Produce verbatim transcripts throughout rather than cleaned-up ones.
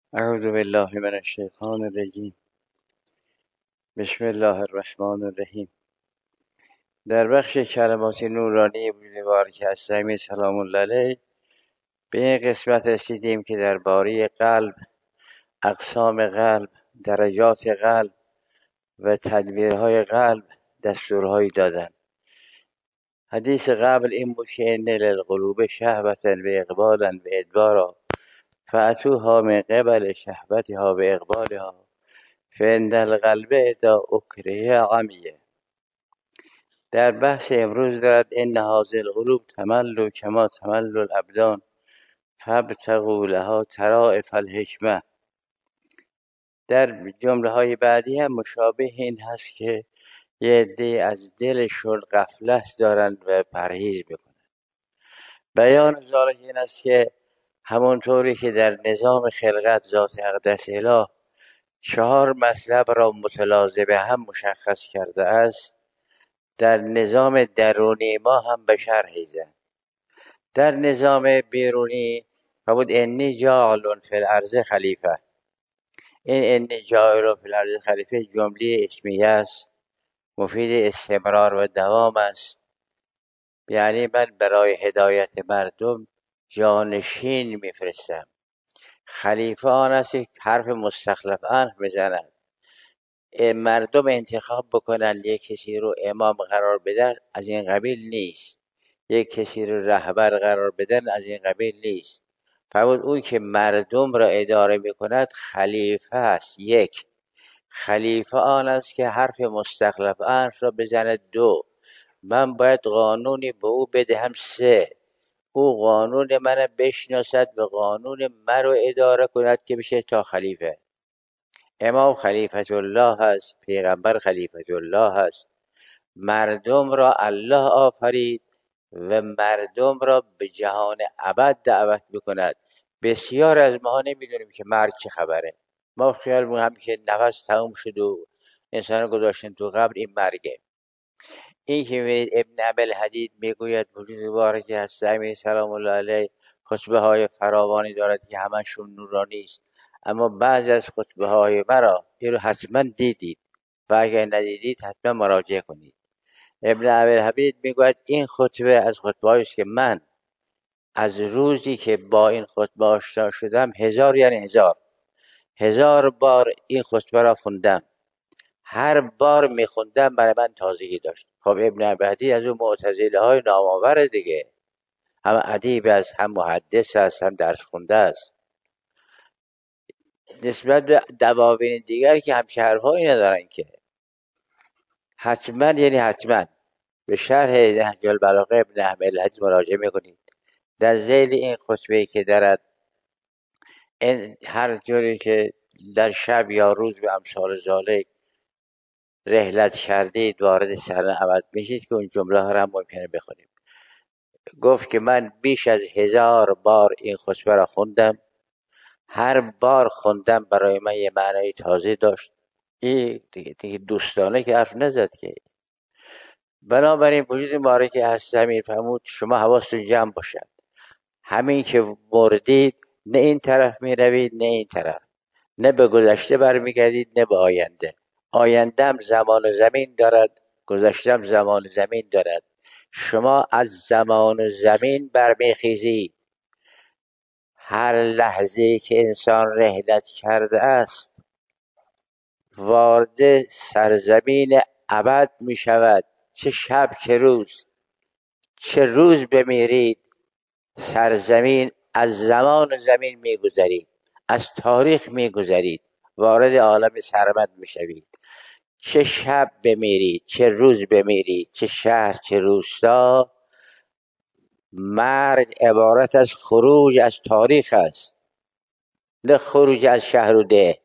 اعوذ بالله من الشیطان الرجیم. بسم الله الرحمن الرحیم. در بخش کلمات نورانی وجود بارک السمی سلام الله علیه به این قسمت رسیدیم که درباره قلب، اقسام قلب، درجات قلب و تدبیرهای قلب دستورهایی دادن. حدیث قبل این بود که ان للقلوب شهوة و اقبالا و ادبارا فاتوها من قبل شهوتها و اقبالها فان القلب اذا اکره عمیه. در بحث امروز دارد ان هذه القلوب تمل کما تمل الابدان فابتغوا لها طرائف الحکمه. در جمله های بعدی هم مشابه این هست که یه عده از دلشون غفلت دارند و پرهیز میکنند. بیان ذالک این است که همونطوری که در نظام خلقت ذات اقدس اله چهار مطلب را متلازم هم مشخص کرده است، در نظام درونی ما هم به شرحیزه. در نظام بیرونی فرمود انی جاعل فی الارض خلیفه. این انی جاعل فی الارض خلیفه جمله اسمیه است، مفید استمرار و دوام است. یعنی من برای هدایت مردم جانشین میفرستم. خلیفه آن است که حرف مستخلف عنه بزند، مردم انتخاب بکنن یک کسی رو امام قرار بدن، از این قبیل نیست. یک کسی رو رهبر قرار بدن، از این قبیل نیست. فرمود اون که مردم را اداره میکند خلیفه است. یک، خلیفه آن است که حرف مستخلف عنه را بزند. دو، من باید قانونی به او بدهم. سه، او قانون من بشناسد و قانون من رو اداره کند که بشه تا خلیفه. امام خلیفت الله هست، پیغمبر خلیفت الله هست. مردم را الله آفرید و مردم را به جهان ابد دعوت میکند. بسیار از ما نمیدونیم که مرگ چه خبره. ما خیال میکنیم که نفس تموم شد و انسان گذاشتن تو قبر، این مرگه. این که میبینید ابن ابوالحدید میگوید وجود بارک هست امین سلام الله علیه خطبه های فراوانی دارد که همشون نورانی است، اما بعضی از خطبه های مرا این رو حتما دیدید و اگر ندیدید حتما مراجعه کنید. ابن ابوالحدید میگوید این خطبه از خطبه است که من از روزی که با این خطبه آشنا شدم هزار یعنی هزار هزار بار این خطبه را خوندم. هر بار میخوندم برای من تازگی داشت. خب ابن ابوالحدید از اون معتزله های نامآور دیگه، هم ادیب است، هم محدث است، هم درس خونده است. نسبت به دواوین دیگر که همچه حرفایی ندارن که حتما یعنی حتما به شرح نهج البلاغه ابن ابوالحدید مراجعه میکنید. در ذیل این خطبه‌ای که دارد این هر جوری که در شب یا روز به امثال ذالک رحلت کردید وارد صحنه عبد میشید که اون جمله ها را هم ممکنه بخونیم. گفت که من بیش از هزار بار این خطبه را خوندم. هر بار خوندم برای من یه معنی تازه داشت. این دیگه, دیگه دوستانه که حرف نزد که. بنابراین وجود مبارک هست امیر فرمود شما حواستون جمع باشد. همین که مردید نه این طرف می روید نه این طرف، نه به گذشته برمیگردید نه به آینده. آینده هم زمان و زمین دارد، گذشته هم زمان و زمین دارد. شما از زمان و زمین برمیخیزید. هر لحظه که انسان رحلت کرده است وارد سرزمین ابد می شود. چه شب چه روز. چه روز بمیرید سرزمین از زمان و زمین می گذرید، از تاریخ می گذرید، وارد عالم سرمد می شوید. چه شب بمیرید، چه روز بمیرید، چه شهر چه روستا، مرگ عبارت از خروج از تاریخ است، نه خروج از شهر و ده.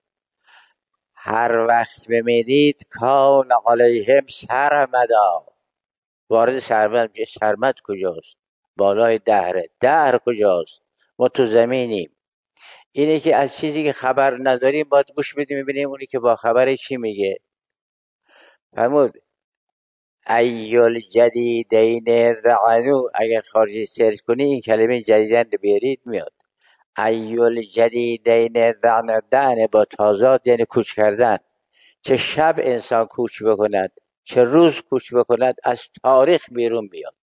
هر وقت بمیرید کان علیهم سرمدا. وارد سرمد میشه. سرمد کجاست؟ بالای دهره. دهر کجاست؟ ما تو زمینیم. اینه که از چیزی که خبر نداریم باید گوش بدیم ببینیم اونی که با خبره چی میگه. فرمود ایل جدیدین رعنو. اگر خارجی سرچ کنی این کلمه جدیدن رو بیارید میاد. ایول جدیدین دعن دعن با تازاد یعنی کوچ کردن. چه شب انسان کوچ بکند چه روز کوچ بکند از تاریخ بیرون بیاد.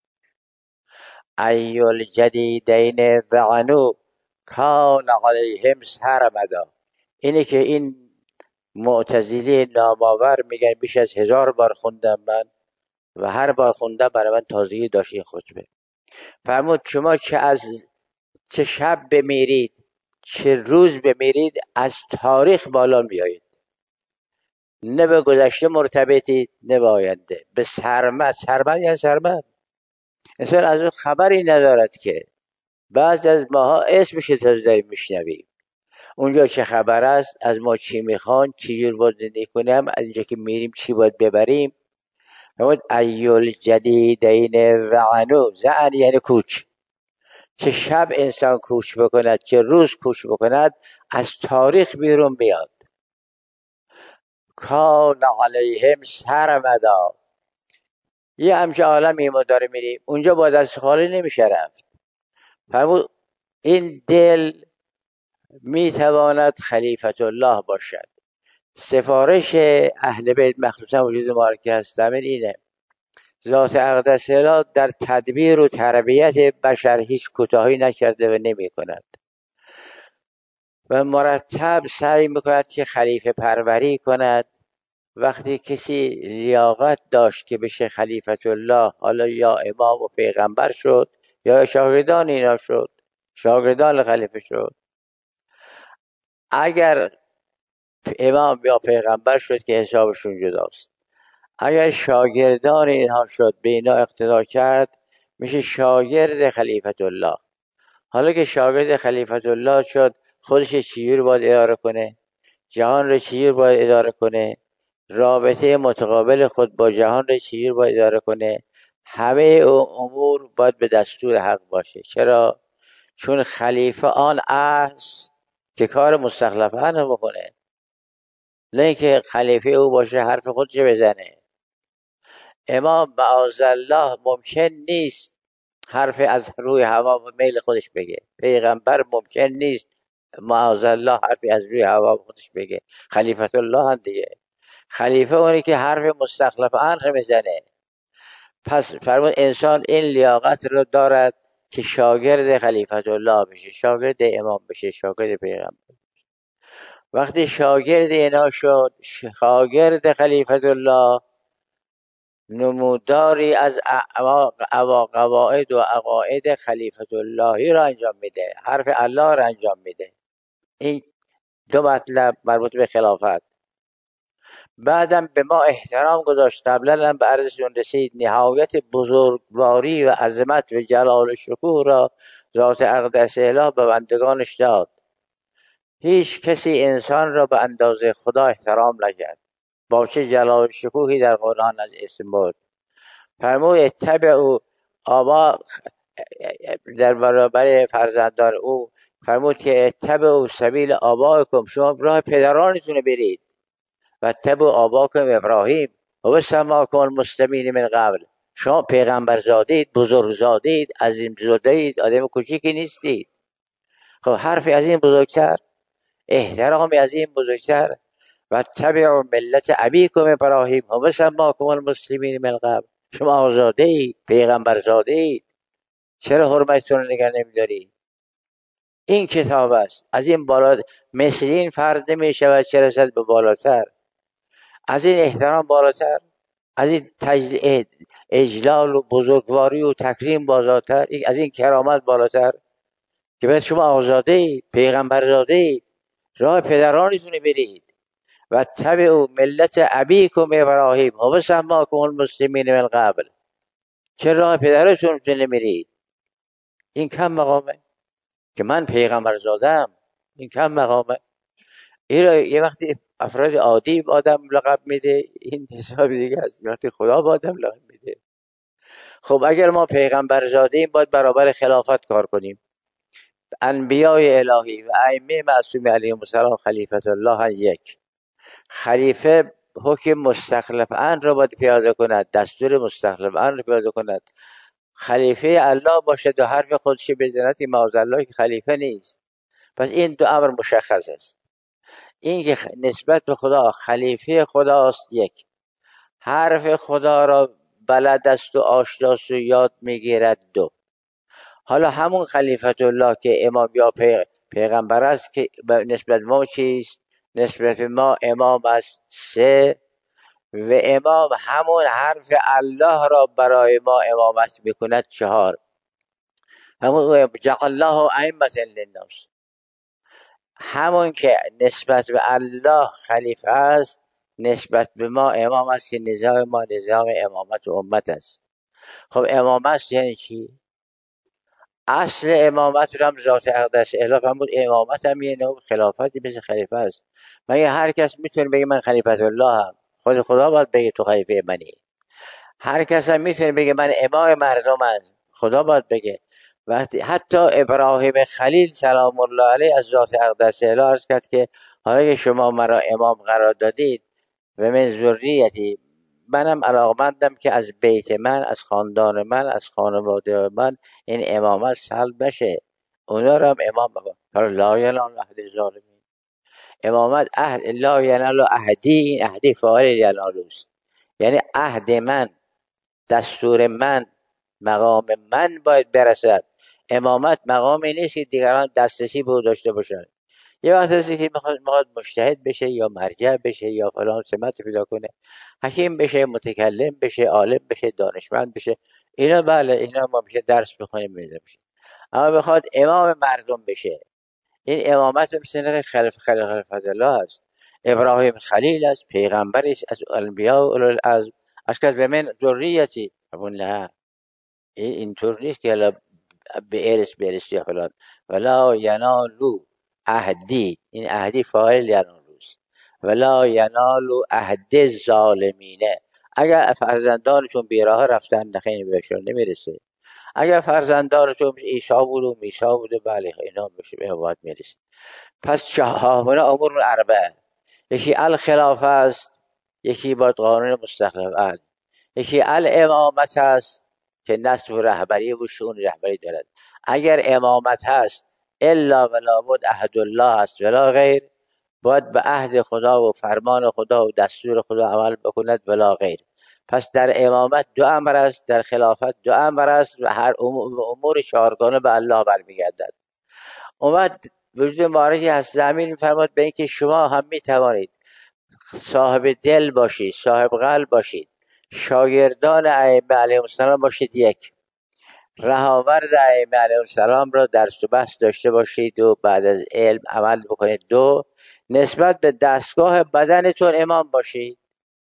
ایول جدیدین دعنو کان علیهم سرمدا. اینه که این معتزلی نامآور میگن بیش از هزار بار خوندم من و هر بار خوندم برای من تازگی داشت این خطبه. فرمود شما چه از چه شب بمیرید چه روز بمیرید از تاریخ بالا بیایید، نه به گذشته مرتبطید نه به آینده. به سرمد، سرمد یعنی سرمد، انسان از اون خبری ندارد که بعض از ماها اسمش تازه داریم میشنویم. اونجا چه خبر است، از ما چی میخوان، چی جور باید زندگی کنیم، از اینجا که میریم چی باید ببریم. فرمود ایول جدیدین رعنو، زعن یعنی کوچ. چه شب انسان کوچ بکند چه روز کوچ بکند از تاریخ بیرون بیاد. کان علیهم سرمدا. یه همچه عالمی ما داره میریم اونجا با دست خالی نمیشه رفت. فرمود این دل میتواند خلیفت الله باشد. سفارش اهل بیت مخصوصا وجود مبارک هستم اینه، ذات اقدس الله در تدبیر و تربیت بشر هیچ کوتاهی نکرده و نمی کند و مرتب سعی میکند که خلیفه پروری کند. وقتی کسی لیاقت داشت که بشه خلیفت الله، حالا یا امام و پیغمبر شد یا شاگردان اینا شد، شاگردان خلیفه شد. اگر امام یا پیغمبر شد که حسابشون جداست، اگر شاگردان اینها شد به اینا اقتدا کرد میشه شاگرد خلیفت الله. حالا که شاگرد خلیفت الله شد خودش چجور باید اداره کنه، جهان رو چجور باید اداره کنه، رابطه متقابل خود با جهان رو چجور باید اداره کنه، همه امور باید به دستور حق باشه. چرا؟ چون خلیفه آن است که کار مستخلف عنه بکنه، نه اینکه خلیفه او باشه حرف خودش بزنه. امام معاذالله ممکن نیست حرف از روی هوا و میل خودش بگه، پیغمبر ممکن نیست معاذالله حرفی از روی هوا خودش بگه، خلیفت الله هم دیگه. خلیفه اونی که حرف مستخلف عنه میزنه. پس فرمود انسان این لیاقت رو دارد که شاگرد خلیفت الله بشه، شاگرد امام بشه، شاگرد پیغمبر. وقتی شاگرد اینا شد، شاگرد خلیفت الله، نموداری از قواعد و عقاید خلیفت اللهی را انجام میده، حرف الله را انجام میده. این دو مطلب مربوط به خلافت. بعدم به ما احترام گذاشت، قبلا هم به عرضتون رسید، نهایت بزرگواری و عظمت و جلال و شکوه را ذات اقدس اله به بندگانش داد. هیچ کسی انسان را به اندازه خدا احترام نکرد. با چه جلال و شکوهی در قرآن از اسم بود. فرمود اتبعوا آبا در برابر فرزندان او، فرمود که اتبعوا سبیل آبائکم، شما راه پدرانتون برید. و اتبعوا آباکم ابراهیم و سماکم المسلمین من قبل. شما پیغمبر زادید، بزرگ زادید، عظیم زادید، آدم کوچیکی نیستید. خب حرفی از این بزرگتر، احترامی از این بزرگتر. و اتبعوا ملت ابیکم ابراهیم و سماکم المسلمین من قبل. شما آزاده اید، پیغمبر زاده اید، چرا حرمتتون رو نگه نمیداری؟ این کتاب است، از این بالا مثل این فرض نمی شود چه رسد به بالاتر، از این احترام بالاتر، از این تجل... اجلال و بزرگواری و تکریم بالاتر، از این کرامت بالاتر که باید شما آزاده اید، پیغمبر زاده اید، راه پدرانتون برید. و تبعوا ملت ابیکم ابراهیم و سماکم المسلمین من قبل. چه راه پدرتون نمیرید؟ این کم مقامه که من پیغمبر زادم، این کم مقامه. این را یه وقتی افراد عادی به آدم لقب میده، این حساب دیگه است. وقتی خدا به آدم لقب میده. خب اگر ما پیغمبر زادیم باید برابر خلافت کار کنیم. انبیای الهی و ائمه معصوم علیهم السلام خلیفت الله یک. خلیفه حکم مستخلف عنه را باید پیاده کند، دستور مستخلف عنه را پیاده کند. خلیفه الله باشد و حرف خودش بزند، این معاذ الله که خلیفه نیست. پس این دو امر مشخص است. این که نسبت به خدا خلیفه خداست یک، حرف خدا را بلد است و آشناست و یاد میگیرد دو. حالا همون خلیفت الله که امام یا پی... پیغمبر است که نسبت ما چیست؟ نسبت ما امام است سه، و امام همون حرف الله را برای ما امامت میکند چهار. همون جعل الله ائمة للناس، همون که نسبت به الله خلیفه است نسبت به ما امام است که نظام ما نظام امامت و امت است. خب امامت یعنی چی؟ اصل امامت رو هم ذات اقدس اله فرمود امامت هم یه نوع خلافتی مثل خلیفه است. مگه هر کس میتونه بگه من خلیفت الله هم؟ خود خدا باید بگه تو خلیفه منی. هر کس هم میتونه بگه من امام مردم است، خدا باید بگه. وقتی حتی ابراهیم خلیل سلام الله علیه از ذات اقدس اله عرض کرد که حالا که شما مرا امام قرار دادید و من ذریتی، منم علاقمندم که از بیت من، از خاندان من، از خانواده من این امامت سلب نشه، اونا رو هم امام بکن. پر لا ینال عهد الظالمین، امامت عهد لا ینال عهدی، این عهدی فاعل ینالوست، یعنی عهد من، دستور من، مقام من باید برسد. امامت مقامی نیست که دیگران دسترسی به او داشته باشند. یه وقت هستی که میخواد میخواد مجتهد بشه یا مرجع بشه یا فلان سمت پیدا کنه، حکیم بشه، متکلم بشه، عالم بشه، دانشمند بشه، اینا بله اینا ما میشه درس بخونیم میده بشه. اما بخواد امام مردم بشه، این امامت مثل خلف خلف خلفت الله است. ابراهیم خلیل است، پیغمبری است از انبیا و اولوالعزم، از که به من ذریتی ابون نه، این اینطور نیست که حالا به ارث برسی یا فلان. ولا ینالو عهدی، این عهدی فاعل ینالوست. ولا ینالو عهد ظالمینه، اگر فرزندانشون بیراه رفتن نخیر بهشون نمیرسه. اگر فرزندانشون ایشا بود و میشا بود و بله اینا بشه به باید میرسه. پس چهارگونه امور اربعه، یکی الخلافه است، یکی با قانون مستخلف است، یکی الامامت است که نصب رهبری و شؤون رهبری دارد. اگر امامت هست الا ولا بد عهد الله است ولا غیر، باید به عهد خدا و فرمان خدا و دستور خدا عمل بکند ولا غیر. پس در امامت دو امر است، در خلافت دو امر است و هر امور چهارگانه به الله برمیگردد. اومد وجود مبارکی از زمین میفرماد به اینکه شما هم میتوانید صاحب دل باشید، صاحب قلب باشید، شاگردان ائمه علیهم السلام باشید یک، رهاورد ائمه علیهم السلام را درس و بحث داشته باشید و بعد از علم عمل بکنید دو، نسبت به دستگاه بدنتون امام باشید.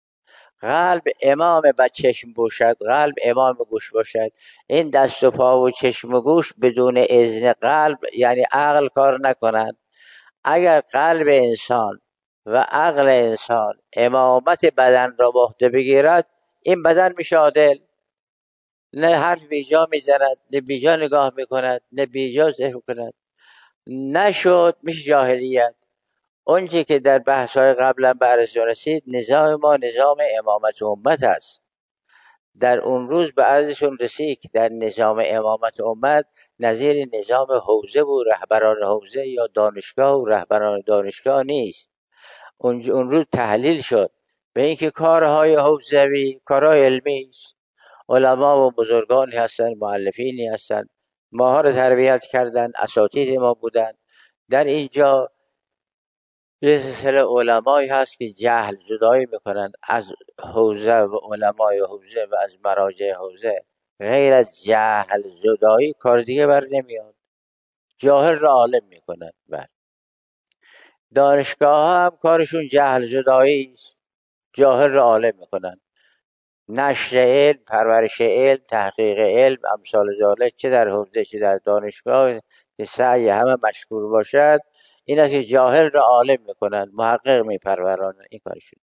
قلب امام و چشم باشد، قلب امام گوش باشد. این دست و پا و چشم و گوش بدون اذن قلب یعنی عقل کار نکنند. اگر قلب انسان و عقل انسان امامت بدن را به عهده بگیرد، این بدن میشه عادل، نه حرف بیجا میزند، نه بیجا نگاه میکند، نه بیجا ذکر کند، نشد میشه جاهلیت. اونچه که در بحث‌های قبلا بررسی رسید، نظام ما نظام امامت امت است. در اون روز به عرضشون رسید که در نظام امامت امت نظیر نظام حوزه و رهبران حوزه یا دانشگاه و رهبران دانشگاه نیست. اون روز تحلیل شد به اینکه کارهای حوزوی کارهای علمی است، علما و بزرگانی هستند، مؤلفینی هستند، ماها رو تربیت کردن، اساتید ما بودن. در اینجا یه سلسله علمایی هست که جهل جدایی میکنن از حوزه و علمای حوزه و از مراجع حوزه. غیر از جهل جدایی کار دیگه بر نمیاد، جاهل را عالم میکنن. بر دانشگاه ها هم کارشون جهل جدایی است، جاهل را عالم میکنن. نشر علم، پرورش علم، تحقیق علم، امثال ذالک، چه در حوزه چه در دانشگاه که سعی همه مشکور باشد، این است که جاهل را عالم میکنن، محقق میپرورانن. این کارشون.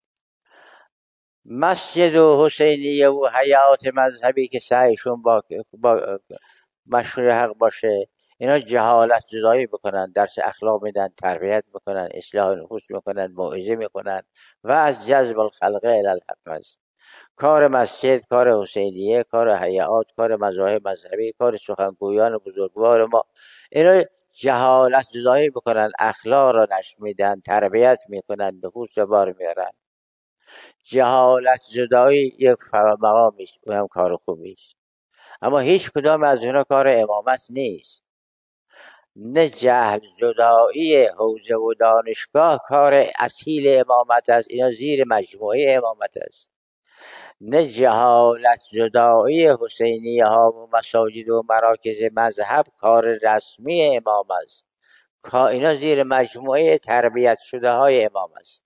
مسجد و حسینیه و حیات مذهبی که سعیشون با, با مشهور حق باشه، اینا جهالت جدایی بکنن، درس اخلاق میدن، تربیت میکنن، اصلاح نفوس میکنن، موعظه میکنن و از جذب الخلق الی الحق است. کار مسجد، کار حسینیه، کار حیات، کار مذاهب مذهبی، کار سخنگویان بزرگوار ما، اینا جهالت زدایی بکنن، اخلاق را نشر میدن، تربیت میکنن، نفوس را بار میارن. جهالت زدایی یک مقامیست، اونم کار خوبیست، اما هیچ کدام از اینا کار امامت نیست. نه جهل زدایی حوزه و دانشگاه کار اصیل امامت است، اینا زیر مجموعه امامت است. نه جهالت زدایی حسینیه ها و مساجد و مراکز مذهب کار رسمی امام است، اینا زیر مجموعه تربیت شده های امام است.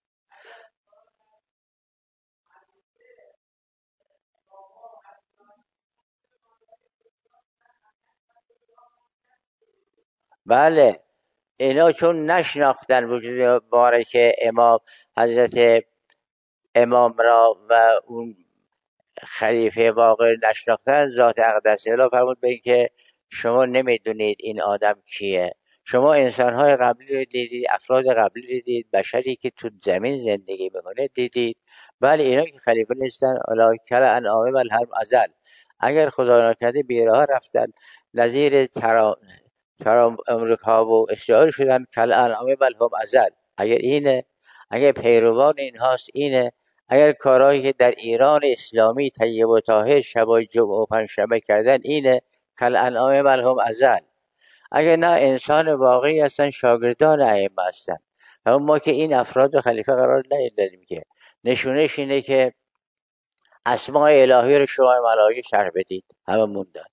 بله، اینا چون نشناختن وجود مبارک امام حضرت امام را و اون خلیفه واقع نشناختن، ذات اقدس اله فرمود به این که شما نمیدونید این آدم کیه. شما انسانهای قبلی رو دیدید، افراد قبلی رو دیدید، بشری که تو زمین زندگی میکنه دیدید، ولی اینا که خلیفه نیستن. الا کل انعام بل هم ازل، اگر خدا نکرده بیراه رفتن، نظیر ترا ترا امریکا و اسرائیل شدن، کل انعام بل هم ازل. اگر اینه، اگر پیروان اینهاست اینه، اگر کارهایی که در ایران اسلامی طیب و طاهر شبای جمعه و پنجشنبه کردن اینه، کل انعام بل هم ازل. اگر نه انسان واقعی هستن، شاگردان ائمه هستن. و ما که این افراد خلیفه قرار ندادیم که نشونش اینه که اسماء الهی رو شما ملائکه شرح بدید، همه موندن.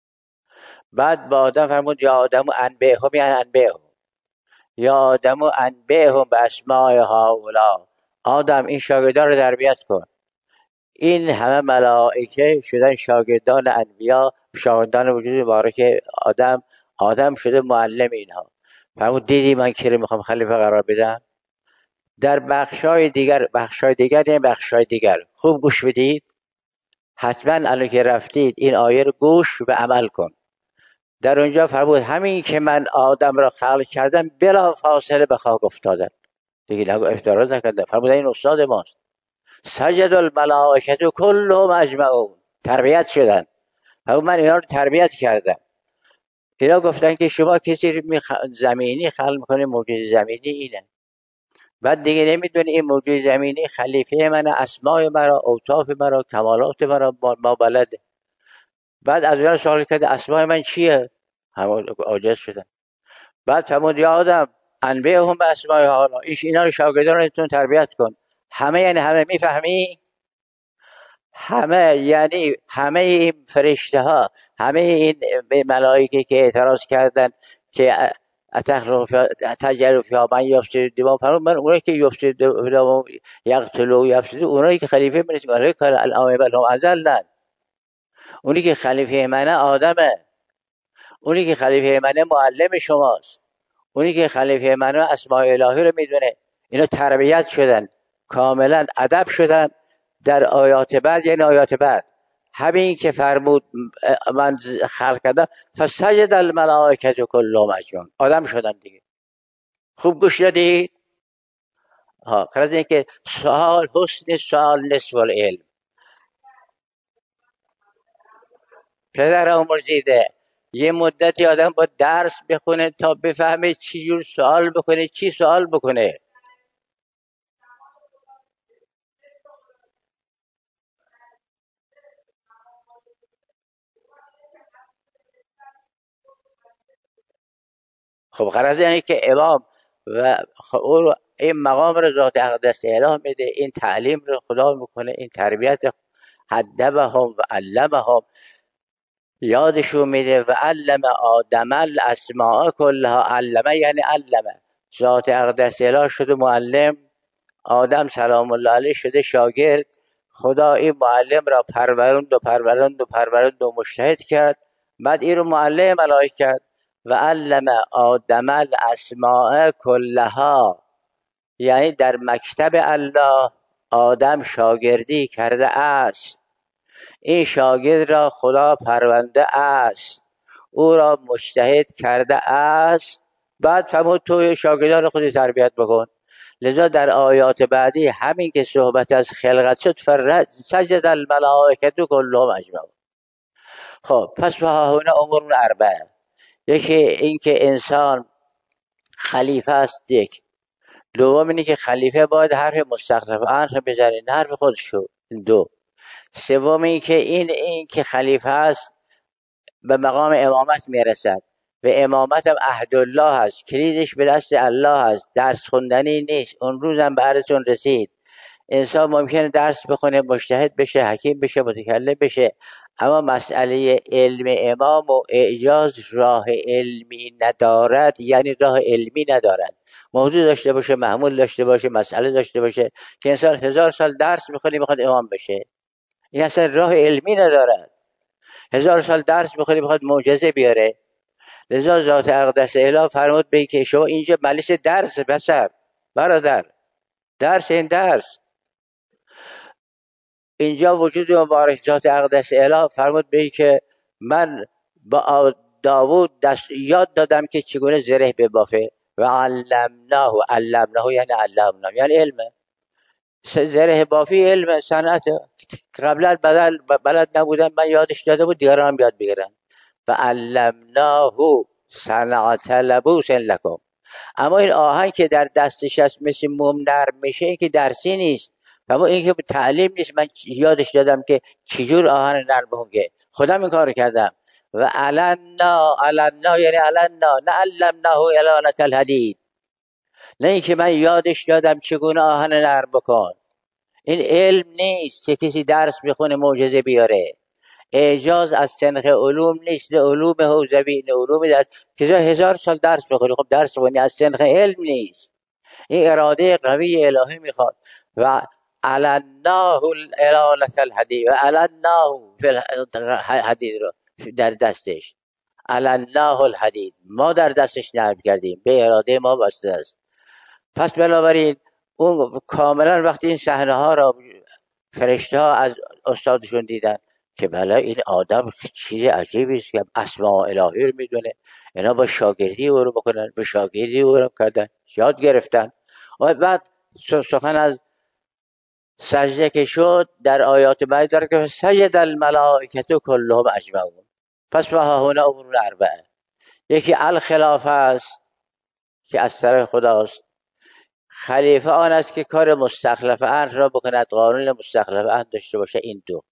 بعد با آدم فرمود یا آدم انبئهم، یعنی انبئهم یا آدم انبئهم به اسماء هؤلاء، آدم این شاگردان رو تربیت کن. این همه ملائکه شدن شاگردان انبیا، شاگردان وجود مبارک آدم. آدم شده معلم اینها. فرمود دیدی من کی رو میخوام خلیفه قرار بدم؟ در بخشای دیگر، بخشای دیگر نه بخشای دیگر خوب گوش بدید، حتما الان که رفتید این آیه رو گوش و عمل کن. در اونجا فرمود همین که من آدم را خلق کردم بلا فاصله به خاک افتادن. دیگه نگو افتراض نکردم، فرمود این استاد ماست. سجد الملائکه کلهم اجمعون، تربیت شدن. فرمود من اینا رو تربیت کردم. اینا گفتن که شما کسی رو زمینی خلق میکنه، موجود زمینی اینه. بعد دیگه نمیدونه این موجود زمینی خلیفه من، اسماء مرا، اوصاف مرا، کمالات مرا ما بلده. بعد از اون سوال کرده اسماء من چیه؟ همون عاجز شدن. بعد فرمود یا آدم انبئهم به اسماء حالا، ایش اینا رو شاگردانتون تربیت کن. همه یعنی همه، میفهمی؟ همه یعنی همه این فرشته ها، همه این ملائکه که اعتراض کردن که تجربه فی ها من یفسد دیوان، فرمود من اونایی که یفسد دیوان یقتلوا یفسد، اونایی که خلیفه من اسمه کار الامام بل هم ازل نه. اونی که خلیفه منه آدمه، اونی که خلیفه منه معلم شماست، اونی که خلیفه منه اسماء الهی رو میدونه. اینا تربیت شدن، کاملا ادب شدن. در آیات بعد، یعنی آیات بعد همین که فرمود من خلق کردم، فسجد الملائکه کلهم اجمعون، آدم شدن دیگه. خوب گوش دادید؟ ها، خلاص این که سوال حسن سوال نصف العلم. پدر آمرزیده، یه مدتی آدم با درس بخونه تا بفهمه چی جور سوال بکنه، چی سوال بکنه. خب غرض اینه که امام و او این مقام رو ذات اقدس اله میده، این تعلیم رو خدا میکنه، این تربیت حدبهم و علمهم یادشون میده. و علم آدم الاسماء کلها، علمه یعنی علمه، ذات اقدس اله شده معلم، آدم سلام الله علیه شده شاگرد. خدا این معلم را پروروند و پروروند و پروروند و مجتهد کرد، بعد این رو معلم ملائکه کرد. و علم آدم الاسماء کلها، یعنی در مکتب الله آدم شاگردی کرده است، این شاگرد را خدا پرونده است، او را مجتهد کرده است. بعد فرمود تو شاگردان خودی تربیت بکن. لذا در آیات بعدی همین که صحبت از خلقت شد، فرد سجد الملائکه کلهم اجمعون. خب پس ها هنا امور اربعه، یکی این که انسان خلیفه است، یک. دوم اینه که خلیفه باید حرف مستخلف عنه بزنه، نه حرف خودشو. دو. سوم این که این این که خلیفه است به مقام امامت میرسد و امامت هم عهدالله هست، کلیدش به دست الله هست، درس خوندنی نیست. اون روزم به عرضتون رسید انسان ممکنه درس بخونه، مجتهد بشه، حکیم بشه، متکلم بشه، اما مسئله علم امام و اعجاز راه علمی ندارد، یعنی راه علمی ندارد. موضوع داشته باشه، محمول داشته باشه، مسئله داشته باشه، که انسان هزار سال درس بخونه میخواد امام بشه، این اصلا راه علمی ندارد. هزار سال درس بخونه میخواد معجزه بیاره. لذا ذات اقدس اله فرمود به که شما اینجا مجلس درس بسر برادر، درس این درس اینجا وجود مبارک ذات اقدس اله فرمود به که من با داوود دست یاد دادم که چگونه زره ببافه و علمناه. علمناه یعنی علمناه یعنی علمه، زره بافی علم صنعت. قبلا بلد, بلد نبودم، من یادش داده بود، دیگران هم یاد بگیرن. و علمناه صنعت لبوس لکم. اما این آهن که در دستش هست مثل موم نرم میشه، این که درسی نیست، اما این که تعلیم نیست. من یادش دادم که چجور آهن نرم بگه، خودم این کار کردم. و علنا علنا یعنی علنا، نه علمناه علانة الحدید، نه این که من یادش دادم چگونه آهن نرم بکن. این علم نیست که کسی درس بخونه معجزه بیاره. اعجاز از سنخ علوم نیست، نه علوم حوزوی، نه علوم در که هزار سال درس بخونی، خب درس بخونی از سنخ علم نیست. این اراده قوی الهی میخواد. و علناه الالة الحدید، و علناه فی الحدید رو در دستش، علناه الحدید، ما در دستش نرم کردیم، به اراده ما بسته است. پس بنابراین اون کاملا وقتی این صحنه ها را فرشته ها از استادشون دیدن که بله این آدم چیز عجیبی است که اسماء الهی رو میدونه، اینا با شاگردی او رو بکنن، به شاگردی او رو کردن، یاد گرفتن. و بعد سخن از سجده که شد در آیات بعد داره که سجد الملائکه کلهم اجمعون. پس فها هنا امور اربعه. یکی الخلافه است که از طرف خداست، خلیفه آن است که کار مستخلف عنه را بکند، قانون مستخلف عنه داشته باشه. این دو.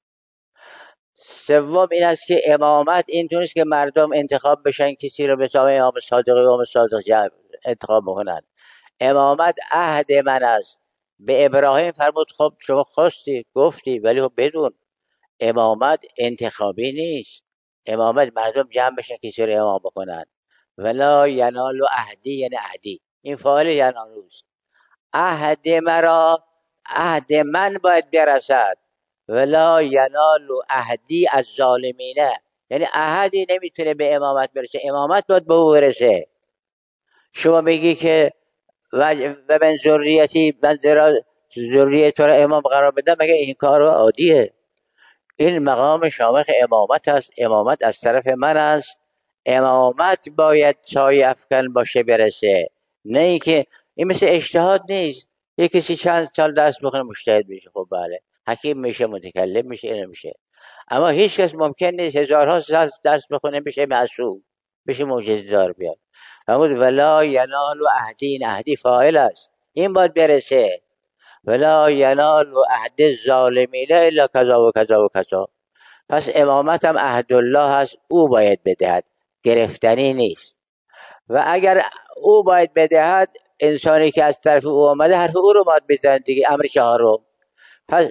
سوم این است که امامت این نیست که مردم انتخاب بشن کسی رو به نام امام صادق و امام صادق انتخاب بکنن. امامت عهد من است. به ابراهیم فرمود خب شما خواستی گفتی، ولی خب بدون امامت انتخابی نیست. امامت مردم جمع بشن کسی رو امام بکنن. ولا ینال عهدی یعنی عهدی، این فاعل ینالوست. عهد مرا، عهد من باید برسد. ولا ینال عهدی از ظالمینه، یعنی عهدی نمیتونه به امامت برسه، امامت باید به او برسه. شما بگی که و من ذریتی، من ذریت تو را امام قرار بدم، مگه این کار عادیه؟ این مقام شامخ امامت است. امامت از طرف من است. امامت باید سایه افکن باشه برسه، نه اینکه این مثل اجتهاد نیست. یک کسی چند سال درس بخونه مجتهد میشه، خب بله حکیم میشه، متکلم میشه، اینو میشه. اما هیچ کس ممکن نیست هزارها سال درس بخونه بشه معصوم، بشه معجزه دار بیاد. فرمود ولا ینال عهدی، این عهدی فاعل است، این باید برسه. ولا ینال عهد الظالمین الا کذا و کذا و کذا. پس امامت هم عهد الله هست، او باید بدهد، گرفتنی نیست. و اگر او باید بدهد، انسانی که از طرف او آمده حرف او رو باید بزنه دیگه، امر چهارم. پس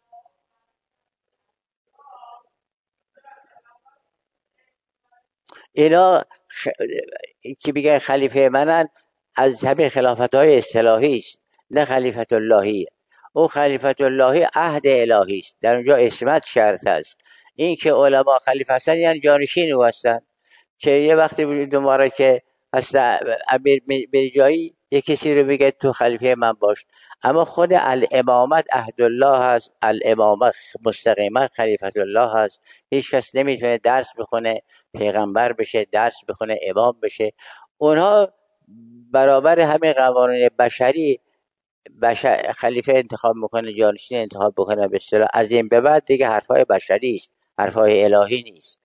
اینا خ... که بگن خلیفه منن، از همین خلافت های اصطلاحی است، نه خلیفت اللهی. او خلیفت اللهی عهد الهی است، در اونجا اسمت شرط است. این که علما خلیفه هستن یعنی جانشین او هستن، که یه وقتی دوباره که هست امیر جایی یک کسی رو بگه تو خلیفه من باش، اما خود الامامت عهد الله هست، الامامت مستقیما خلیفت الله هست. هیچ کس نمیتونه درس بخونه پیغمبر بشه، درس بخونه امام بشه. اونها برابر همه قوانین بشری بشر خلیفه انتخاب میکنه، جانشین انتخاب بکنه، به اصطلاح از این به بعد دیگه حرفای بشری است، حرفای الهی نیست.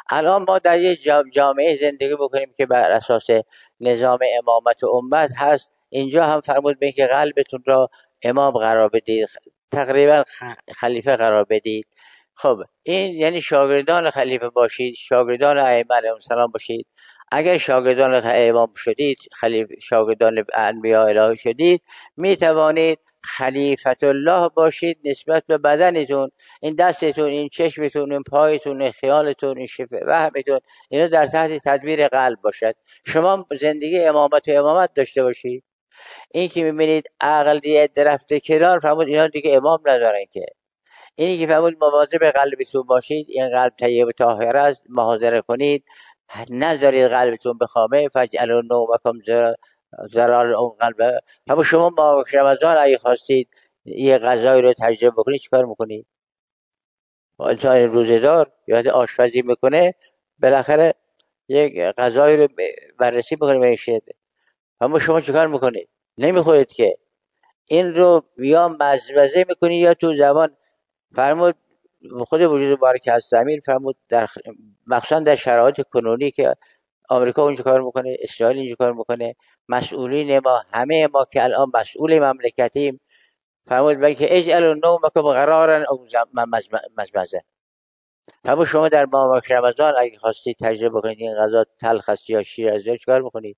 الان ما در یه جامعه زندگی بکنیم که بر اساس نظام امامت و امت هست. اینجا هم فرمود به که قلبتون را امام قرار بدید، تقریبا خلیفه قرار بدید. خب این یعنی شاگردان خلیفه باشید، شاگردان ائمه علیهم السلام باشید. اگر شاگردان امام شدید، خلیفه شاگردان انبیاء الهی شدید، می توانید خلیفت الله باشید نسبت به بدنتون. این دستتون، این چشمتون، این پایتون، این خیالتون، این شفه وهمتون، اینا در تحت تدبیر قلب باشد. شما زندگی امامت و امامت داشته باشید. این که میبینید عقل دیگه رفته کنار، فرمود اینا دیگه امام ندارن که. اینی که فرمود مواظب قلبتون باشید، این قلب طیب و طاهر است، محاضره کنید، نذارید قلبتون بخامه. فجعلوا نومکم زرار اون قلب. همون شما با رمضان اگه خواستید یه غذایی رو تجربه بکنید چیکار میکنید؟ انسان روزه‌دار یا آشپزی میکنه، بالاخره یک غذایی رو بررسی میکنه میشه. اما شما چیکار میکنید؟ نمیخورید که. این رو یا مزمزه میکنید یا تو زبان. فرمود خود وجود بارک از زمین، فرمود در مخصوصا در شرایط کنونی که آمریکا اونجا کار میکنه، اسرائیل اینجا کار میکنه، مسئولین ما، همه ما که الان مسئول مملکتیم، فرمود بگه اجعلوا نومکم قرارا او مزمزه. فرمود شما در ماه رمضان اگه خواستید تجربه کنید این غذا تلخ است یا شیر است، چیکار میکنید؟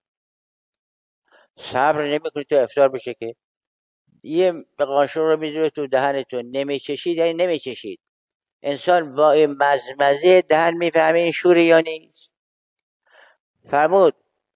صبر نمیکنید تا افطار بشه که. یه قاشق رو میذاره تو دهنتون، نمیچشید یعنی نمیچشید. انسان با این مزمزه دهن میفهمه این شوره یا نیست. فرمود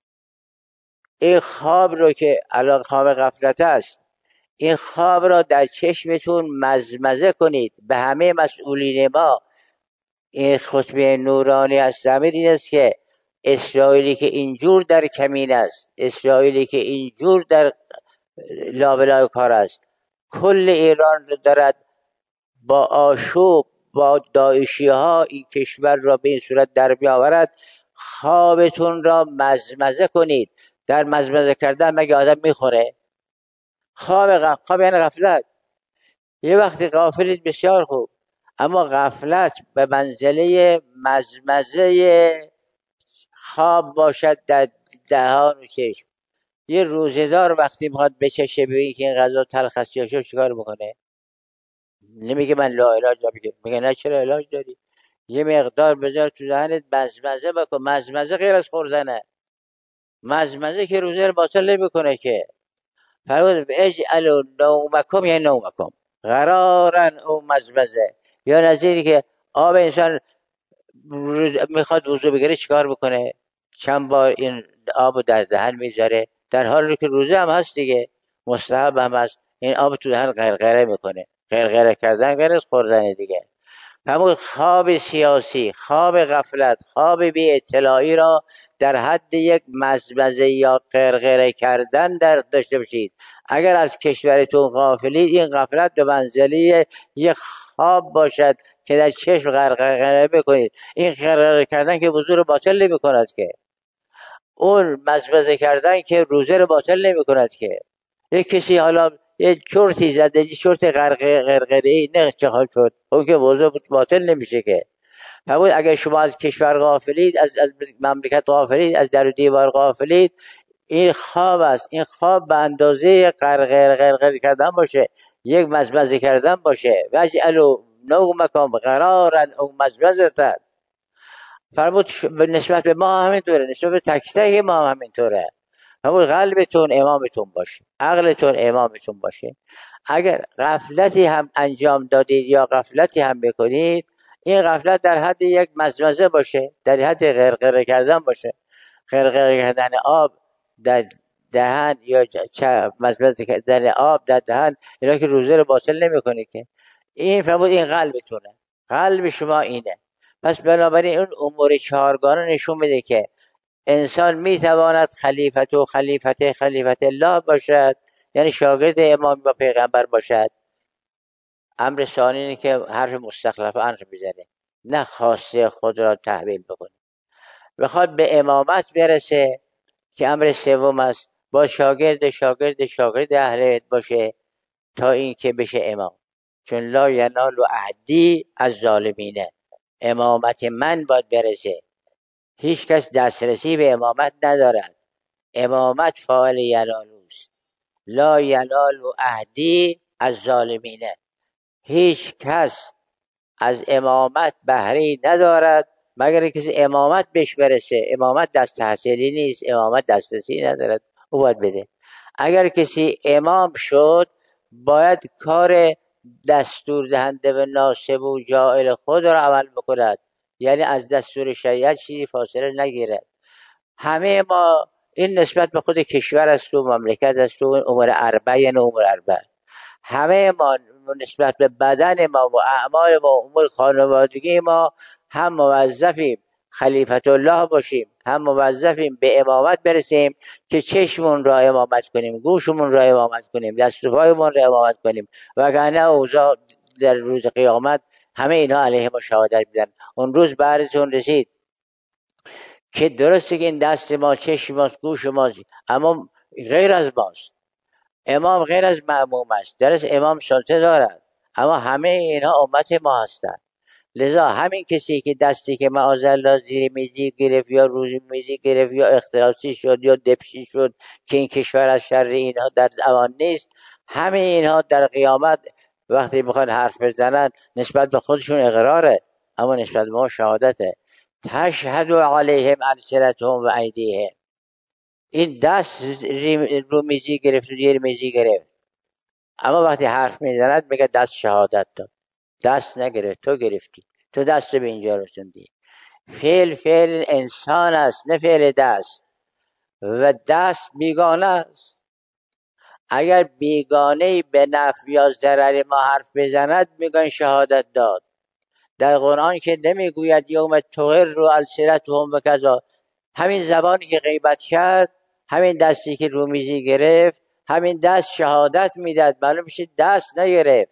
این خواب رو که الان خواب غفلت است، این خواب را در چشمتون مزمزه کنید. به همه مسئولین ما این خطبه نورانی از ضمیر این است که اسرائیلی که اینجور در کمین است، اسرائیلی که اینجور در لابلای کار است، کل ایران رو دارد با آشوب، با داعشی ها این کشور را به این صورت در بیاورد. خوابتون را مزمزه کنید. در مزمزه کردن مگه آدم میخوره؟ خواب خواب یعنی غفلت. یه وقتی غافلید بسیار خوب، اما غفلت به منزله مزمزه خواب باشد در دهان و چشم. یه روزه‌دار وقتی میخواد بچشه ببین که این غذا تلخ است یا شو، چیکار میکنه؟ نمیگه من لا علاج دارم، میگه نه چرا علاج داری؟ یه مقدار بذار تو دهنت، مزمزه بکن. مزمزه غیر از خوردنه. مزمزه که روزه رو باطل نمیکنه که. فرمود اجعلوا نومکم یعنی نومکم قرارا او مزمزه، یا نظیری که آب انسان میخواد وضو بگیره چیکار بکنه؟ چند بار این آب در دهن میذاره، در حالی که روزه هم هست دیگه، مستحب هم هست. این آب تو دهن غرغره میکنه. غرغره کردن غیر از خوردن دیگه. همون خواب سیاسی، خواب غفلت، خواب بی اطلاعی را در حد یک مزمزه یا غرغره کردن در داشته باشید. اگر از کشورتون غافلید، این غفلت به منزله یک خواب باشد که در چشم غرغره بکنید. این غرغره کردن که وضو رو باطل نمی کند که. اون مزمزه کردن که روزه رو باطل نمی کند که. یک کسی حالا یه چرتی زده، یه چرت غرغره ای، نه چه حال شد، اون که وضو باطل نمیشه که. فرمود اگر شما از کشور غافلید، از, از مملکت غافلید، از در و دیوار غافلید، این خواب است. این خواب به اندازه غرغره غرغره کردن باشه، یک مزمزه کردن باشه. وجعلوا نومکم قرارا او مزمزه. فرمود نسبت به ما همینطوره، نسبت به تک تک ما همینطوره. همون قلبتون امامتون باشه، عقلتون امامتون باشه. اگر غفلتی هم انجام دادید یا غفلتی هم بکنید، این غفلت در حد یک مزمزه باشه، در حد غرغره کردن باشه. غرغره کردن آب در دهن یا مزمزه کردن آب در دهن، اینا که روزه رو باطل نمیکنه که. این فرمود این قلبتونه، قلب شما اینه. پس بنابراین اون امور چهارگانه نشون میده که انسان میتواند خلیفت و خلیفت خلیفت الله باشد، یعنی شاگرد امام و پیغمبر باشد. امر ثانی اینه که حرف مستخلف عنه بزنه، نه خواسته خود را تحویل بکنه. بخواد به امامت برسه که امر سوم است، با شاگرد شاگرد شاگرد اهل بیت باشه تا این که بشه امام. چون لا ینال عهدی از ظالمینه، امامت من باید برسه. هیچ کس دسترسی به امامت ندارد. امامت فاعل ینالوست. لا ینال عهدی از ظالمینه. هیچ کس از امامت بهره ندارد مگر کسی امامت بهش برسه. امامت دست تحصیلی نیست، امامت دسترسی ندارد، او باید بده. اگر کسی امام شد باید کار دستور دهنده و ناصب و جائل خود را عمل بکند، یعنی از دستور شریعت چیزی فاصله نگیرد. همه ما این نسبت به خود کشور است و مملکت است و امور اربع، یعنی امور اربع. همه ما نسبت به بدن ما و اعمال ما و امور خانوادگی ما هم موظفیم خلیفت الله باشیم، هم موظفیم به امامت برسیم که چشمون را امامت کنیم، گوشمون را امامت کنیم، دست و پایمون را امامت کنیم، وگرنه اوضاع در روز قیامت همه اینها علیه ما شهادت میدن. اون روز بعدتون رسید که درسته که این دست ما، چشم ماست، گوش ماست، اما غیر از ماست. امام غیر از مأموم است. درست امام سلطه دارد اما همه اینها امت ما هستند. لذا همین کسی که دستی که معاذالله زیر میزی گرفت یا روزی میزی گرفت یا اختلاسی شد یا دپشی شد که این کشور از شر اینها در امان نیست، همه اینها در قیامت وقتی میخوان حرف بزنن نسبت به خودشون اقراره اما نسبت به ما شهادته. تشهد علیهم السنتهم و ایدیهم. این دست رو میزی گرفت و زیر میزی گرفت اما وقتی حرف میزند میگه دست شهادت داد. دست نگرفت، تو گرفتی، تو دست به اینجا رسوندی. فعل فعل انسان است نه فعل دست، و دست بیگانه است. اگر بیگانه به نفع یا ضرر ما حرف بزند میگن شهادت داد. در قرآن که نمیگوید یوم تغر السنتهم و کذا، همین زبانی که غیبت کرد، همین دستی که رومیزی گرفت، همین دست شهادت میداد. معلوم میشه دست نگرفت،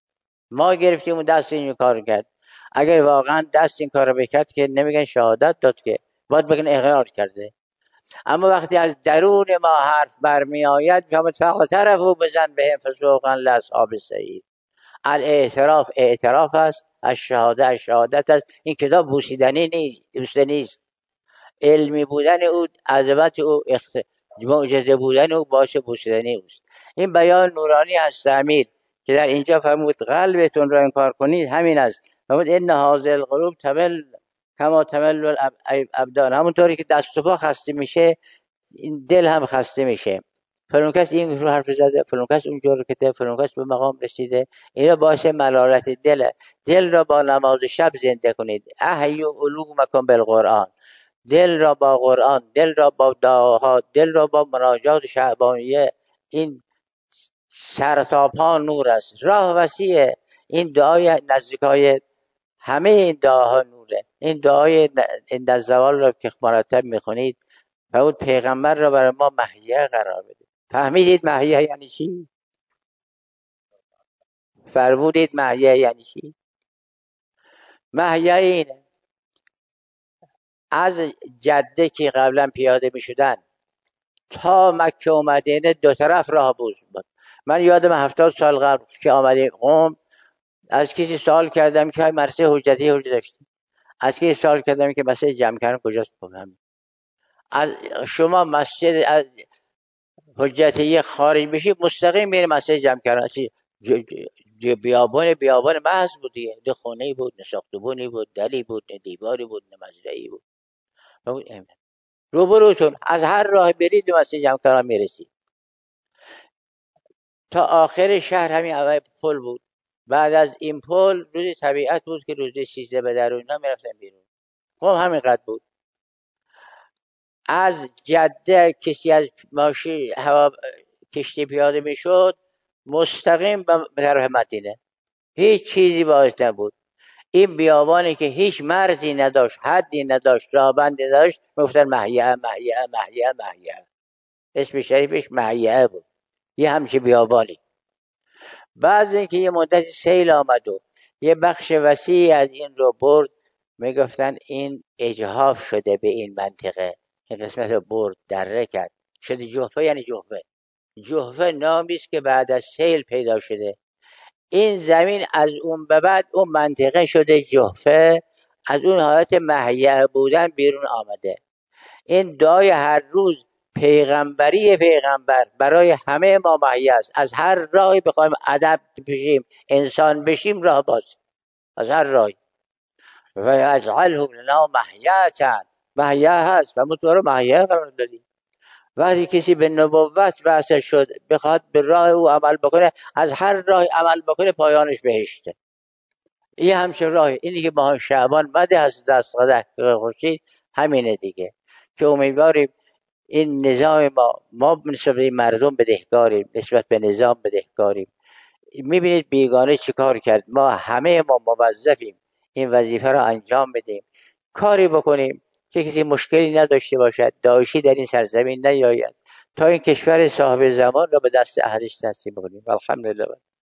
ما گرفتیم اون دست این کار کرد. اگر واقعا دست این کار بکرد که نمیگن شهادت داد، که باید بگن اقرار کرده. اما وقتی از درون ما حرف برمی آید که فاعترفوا بذنبهم فسوقا لاصحاب السعیر. الاعتراف اعتراف است، الشهاده الشهادت است. این کتاب بوسیدنی نیست، دوسته نیست. علمی بودن او، عظمت او، اخت... معجزه بودن او باعث بوسیدنی اوست. این بیان نورانی از امیر که در اینجا فرمود قلبتون را انکار کنید همین است. فرمود ان هذه القلوب تمل کما تمل الابدان. همونطوری که دست و پا خسته میشه این دل هم خسته میشه. فلان کس این رو حرف زده، فلان کس اونجا رو کته، فلان کس به مقام رسیده. اینا باعث ملالت دل. دل را با نماز شب زنده کنید. احیوا علومکم بالقرآن. دل را با قرآن، دل را با دعاها، دل را با مناجات شعبانیه. این سرتاپا نور است، راه وسیعه. این دعای نزدیکای همه این دعاها نوره. این دعای این زوال را که مرتب میخونید فرمود پیغمبر را برای ما مهیه قرار بده. فهمیدید مهیه یعنی چی؟ فرمودید مهیه یعنی چی؟ مهیه اینه از جده که قبلا پیاده میشدن تا مکه و مدینه دو طرف راه بود. من یادم هفتاد سال قبل که آمدیم قم، از کسی سوال کردم که مرسه حجتی حجت داشتیم. از کسی سوال کردم که مسجد جمع کردن کجاست؟ بودم از شما مسجد از حجتی خارج بشی مستقیم میره مسجد جمع کردن. بیابان بیابان محض بود دیگه، نه خونه بود، نه ساختمونی بود، دلی بود، نه دیواری بود، نه مزرعی بود. روبروتون از هر راه برید به مسجد جمع کردن میرسید. تا آخر شهر همین اول پل بود. بعد از این پل روز طبیعت بود که روز سیزده به در و اینا میرفتن بیرون. خب همینقدر بود. از جده کسی از ماشین هوا کشتی پیاده میشد مستقیم به طرف مدینه، هیچ چیزی باعث نبود. این بیابانی که هیچ مرزی نداشت، حدی نداشت، راهبندی نداشت، میگفتن مهیعه مهیعه مهیعه مهیعه. اسم شریفش مهیعه بود، یه همچه بیابانی. بعض اینکه یه مدت سیل آمد و یه بخش وسیعی از این رو برد، میگفتن این اجحاف شده به این منطقه، این قسمت رو برد دره کرد، شده جحفه. یعنی جحفه جحفه نامی است که بعد از سیل پیدا شده. این زمین از اون به بعد اون منطقه شده جحفه. از اون حالت مهیع بودن بیرون آمده. این دعای هر روز پیغمبری پیغمبر برای همه ما مهیع است. از هر راهی بخوایم ادب بشیم، انسان بشیم، راه باز از هر راهی. و یجعله لنا مهیعة، مهیع هست و مطور مهیع قرار دادیم. وقتی کسی به نبوت وصل شد بخواد به راه او عمل بکنه، از هر راه عمل بکنه پایانش بهشته. این همچه راهی. اینی که ماه شعبان مده هست دست قدر خورشید همینه دیگه، که امیدواریم این نظام ما ما نسبت به مردم بدهکاریم، نسبت به نظام بدهکاریم. میبینید بیگانه چیکار کرد. ما همه ما موظفیم این وظیفه را انجام بدیم، کاری بکنیم که کسی مشکلی نداشته باشد، داعشی در این سرزمین نیاید، تا این کشور صاحب زمان را به دست اهلش تسلیم کنیم. الحمدلله.